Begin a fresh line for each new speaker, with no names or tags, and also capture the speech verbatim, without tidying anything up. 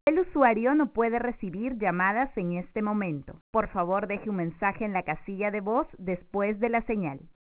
El usuario no puede recibir llamadas en este momento. Por favor, deje un mensaje en la casilla de voz después de la señal.